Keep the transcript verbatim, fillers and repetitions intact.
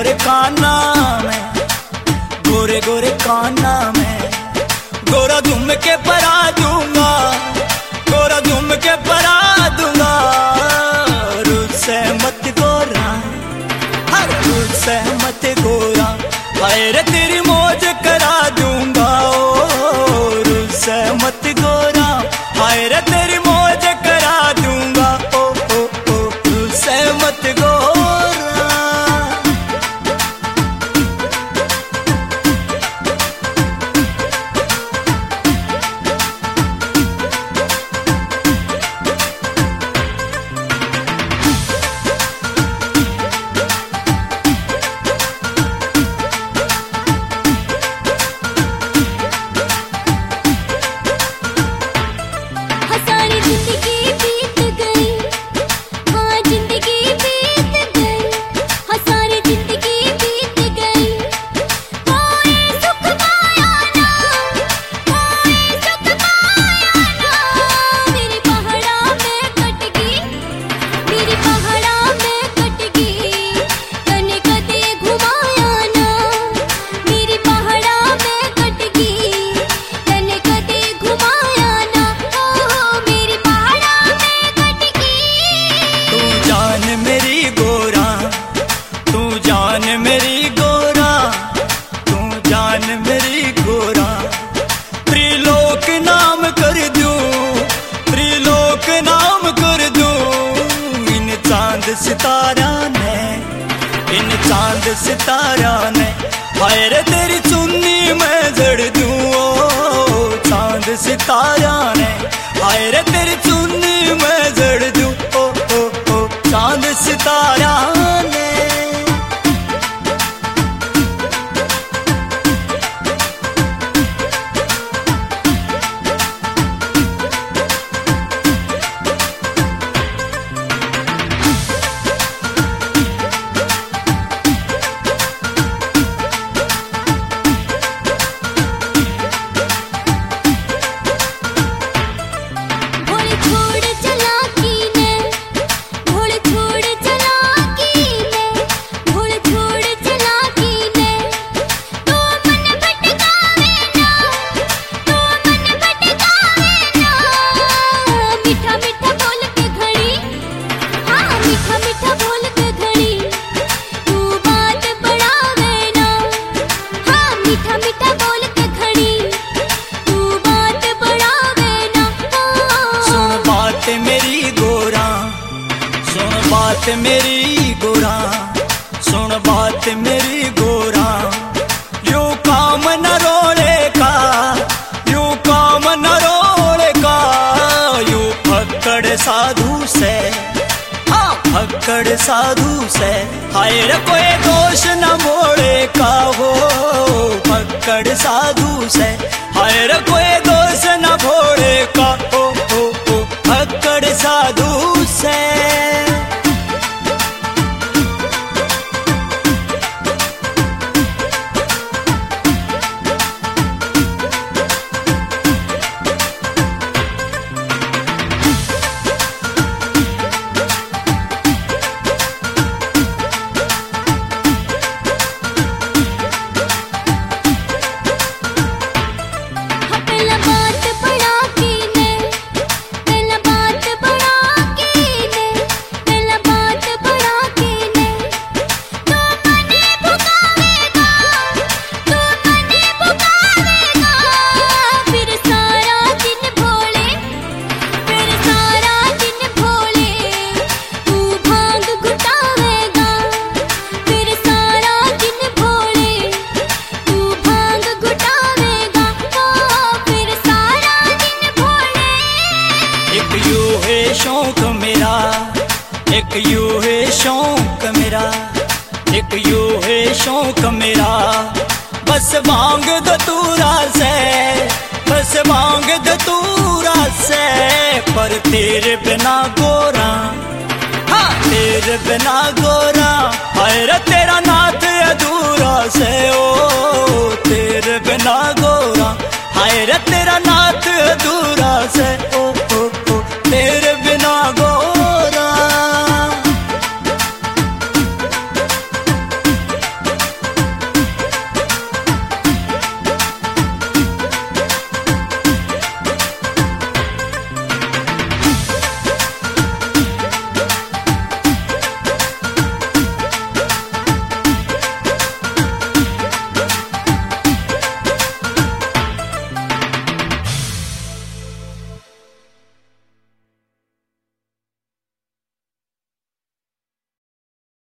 गोरे काना में, गोरे गोरे काना में गोरा धूम के परा दूंगा, गोरा धूम के परा दूंगा। रुस्से मत गोरा, हर रुस्से मत गोरा, हाय रे तेरी मौज करा दूंगा। ओ रुस्से मत गोरा, हाय रे तेरी मौज करा दूंगा। ओ ओ ओ रुस्से मत गोरा। सितारा ने, इन चांद सितारा ने, हाय रे तेरी चुन्नी में जड़ दूं। ओ चांद सितारा ने, हाय रे तेरी चुन्नी में जड़ दूं। ओ ओ ओ चांद सितारा ने। बात मेरी गोरा, सुन बात मेरी गोरा, यू काम न रोले का, यू काम न रोले का। यू फक्कड़ साधु से, हाँ फक्कड़ साधु से, हाय रे कोई दोष न मोड़े का। हो फक्कड़ साधु से, हाय रे कोई दोष न मोड़े का। ओ ओ ओ फक्कड़ साधु से। शौक मेरा एक यू है शौक मेरा, एक यू है शौक मेरा, बस मांग दो तूरा से, बस मांग दो तूरा से। पर तेरे बिना गोरा, हाँ तेरे बिना गोरा, हाय रे तेरा नाथ